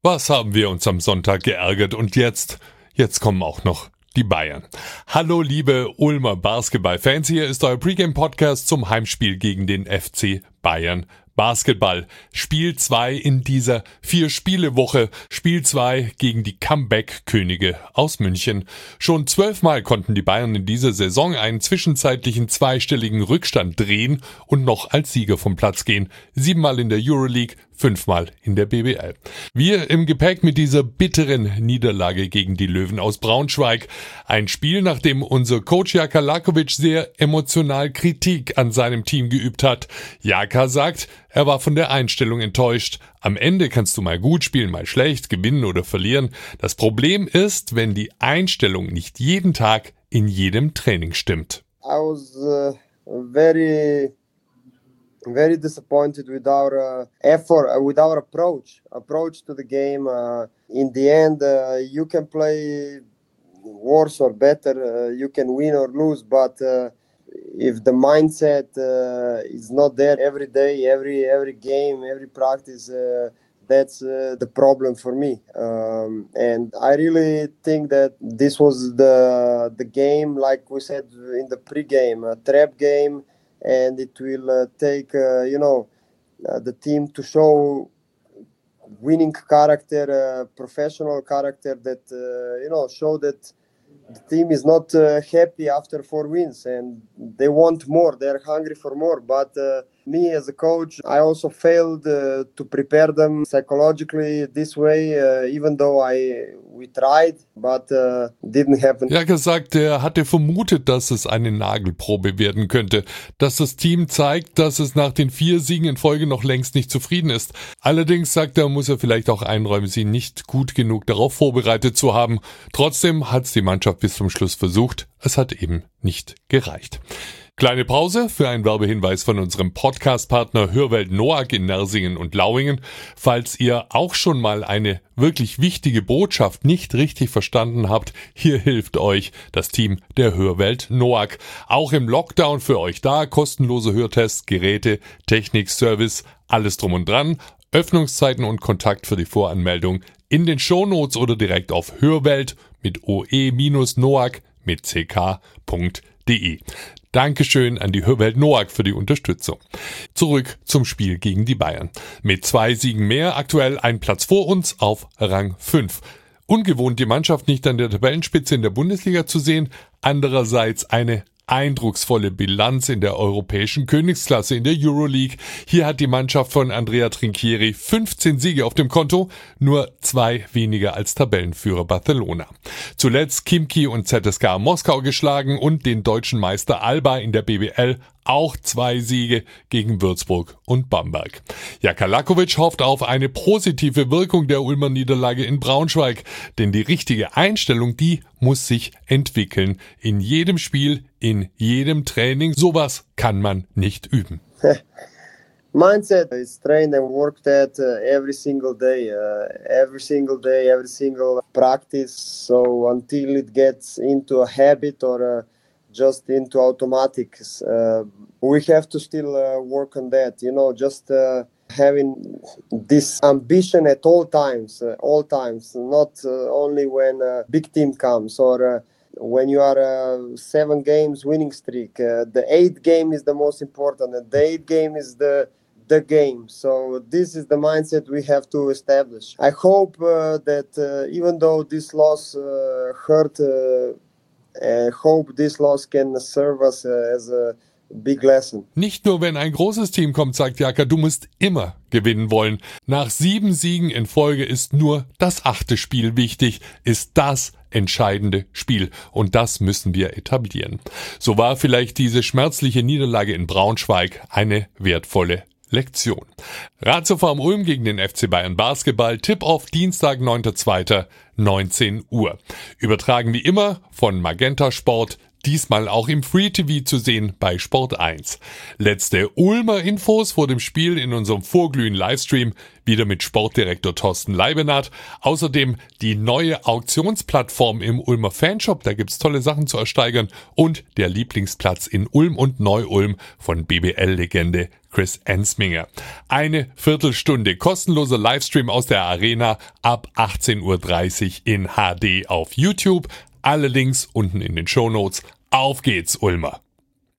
Was haben wir uns am Sonntag geärgert und jetzt kommen auch noch die Bayern. Hallo liebe Ulmer Basketball-Fans, hier ist euer Pre-Game-Podcast zum Heimspiel gegen den FC Bayern Basketball. Spiel 2 in dieser 4-Spiele-Woche. Spiel 2 gegen die Comeback-Könige aus München. Schon 12 Mal konnten die Bayern in dieser Saison einen zwischenzeitlichen zweistelligen Rückstand drehen und noch als Sieger vom Platz gehen. 7 Mal in der Euroleague, 5 Mal in der BBL. Wir im Gepäck mit dieser bitteren Niederlage gegen die Löwen aus Braunschweig. Ein Spiel, nachdem unser Coach Jaka Lakovic sehr emotional Kritik an seinem Team geübt hat. Jaka sagt, er war von der Einstellung enttäuscht. Am Ende kannst du mal gut spielen, mal schlecht, gewinnen oder verlieren. Das Problem ist, wenn die Einstellung nicht jeden Tag in jedem Training stimmt. I was very disappointed with our effort, with our approach to the game. In the end, you can play worse or better, you can win or lose, but if the mindset is not there every day, every game, every practice, that's the problem for me. And I really think that this was the game, like we said in the pre-game, a trap game, and it will take, the team to show winning character, professional character that, show that the team is not happy after 4 wins and they want more, they're hungry for more. But me as a coach, I also failed to prepare them psychologically this way, even though we tried, but didn't happen. Jaka sagt, er hatte vermutet, dass es eine Nagelprobe werden könnte, dass das Team zeigt, dass es nach den 4 Siegen in Folge noch längst nicht zufrieden ist. Allerdings, sagt er, muss er vielleicht auch einräumen, sie nicht gut genug darauf vorbereitet zu haben. Trotzdem hat's die Mannschaft bis zum Schluss versucht, es hat eben nicht gereicht. Kleine Pause für einen Werbehinweis von unserem Podcast-Partner Hörwelt Noack in Nersingen und Lauingen. Falls ihr auch schon mal eine wirklich wichtige Botschaft nicht richtig verstanden habt, hier hilft euch das Team der Hörwelt Noack. Auch im Lockdown für euch da, kostenlose Hörtests, Geräte, Technik, Service, alles drum und dran. Öffnungszeiten und Kontakt für die Voranmeldung in den Shownotes oder direkt auf Hörwelt mit oe-noack mit ck.de. Dankeschön an die Hörwelt Noack für die Unterstützung. Zurück zum Spiel gegen die Bayern. Mit 2 Siegen mehr, aktuell ein Platz vor uns auf Rang 5. Ungewohnt, die Mannschaft nicht an der Tabellenspitze in der Bundesliga zu sehen, andererseits eine eindrucksvolle Bilanz in der europäischen Königsklasse in der Euroleague. Hier hat die Mannschaft von Andrea Trinchieri 15 Siege auf dem Konto, nur 2 weniger als Tabellenführer Barcelona. Zuletzt Khimki und ZSKA Moskau geschlagen und den deutschen Meister Alba in der BBL auch 2 Siege gegen Würzburg und Bamberg. Jaka Lakovic hofft auf eine positive Wirkung der Ulmer Niederlage in Braunschweig, denn die richtige Einstellung, die muss sich entwickeln. In jedem Spiel, in jedem Training, sowas kann man nicht üben. Mindset is trained and worked at every single day, every single practice. So until it gets into a habit or just into automatics, we have to still work on that. Just having this ambition at all times, not only when a big team comes or when you are a 7 games winning streak. The 8th game is the most important, and the 8th game is the game. So this is the mindset we have to establish. I hope that even though this loss hurt, hope this loss can serve us as a big lesson. Nicht nur, wenn ein großes Team kommt, sagt Jaka, du musst immer gewinnen wollen. Nach 7 Siegen in Folge ist nur das 8. Spiel wichtig, ist das entscheidende Spiel. Und das müssen wir etablieren. So war vielleicht diese schmerzliche Niederlage in Braunschweig eine wertvolle Lektion. Ratiofarm Ulm gegen den FC Bayern Basketball, Tip-Off Dienstag, 9.2., 19 Uhr. Übertragen wie immer von Magenta Sport, diesmal auch im Free TV zu sehen bei Sport 1. Letzte Ulmer Infos vor dem Spiel in unserem Vorglühen-Livestream, wieder mit Sportdirektor Thorsten Leibenhardt. Außerdem die neue Auktionsplattform im Ulmer Fanshop, da gibt's tolle Sachen zu ersteigern, und der Lieblingsplatz in Ulm und Neu-Ulm von BBL-Legende Chris Ensminger. Eine Viertelstunde kostenloser Livestream aus der Arena ab 18:30 Uhr in HD auf YouTube. Alle Links unten in den Shownotes. Auf geht's, Ulmer!